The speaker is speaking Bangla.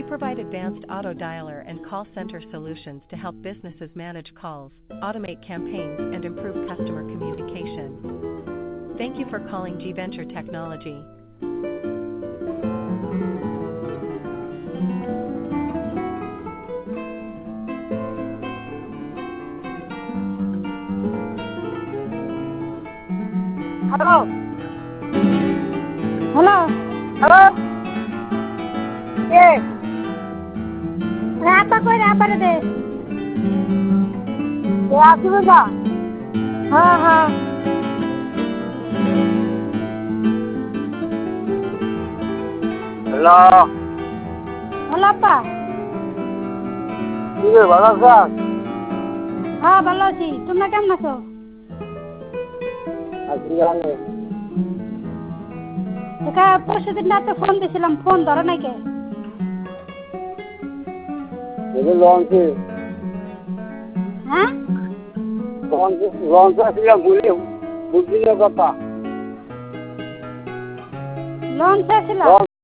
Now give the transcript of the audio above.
provide advanced auto dialer and call center solutions to help businesses manage calls, automate campaigns, and improve customer communication. Thank you for calling G Venture Technology. Hello. Hello. Hello. Yes. Rata koi rata re de. Ya asubega. Ha ha. Hello. Hello pa. কি রে ভালো আছিস? হ্যাঁ ভালো আছি, তোমরা কেমন আছো? আছি জানি। এটা পরশুদিন রাতে ফোন দিছিলাম, ফোন ধরো নাই কে? এই লঞ্চে হ্যাঁ লঞ্চে আসছিলাম বুঝলি কথা লঞ্চ আসছিলাম।